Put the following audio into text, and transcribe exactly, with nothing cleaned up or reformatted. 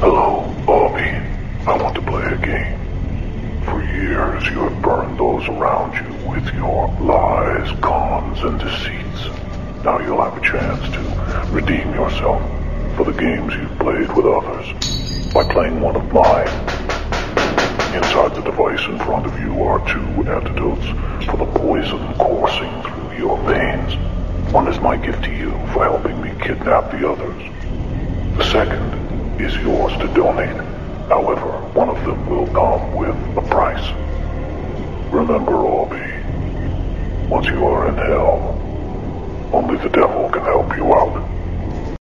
Hello, Bobby. I want to play a game. For years, you have burned those around you with your lies, cons, and deceits. Now you'll have a chance to redeem yourself for the games you've played with others by playing one of mine. Inside the device in front of you are two antidotes for the poison coursing through your veins. One is my gift to you for helping me kidnap the others. The second is yours to donate. However, one of them will come with a price. Remember, Orby, once you are in hell, only the devil can help you out.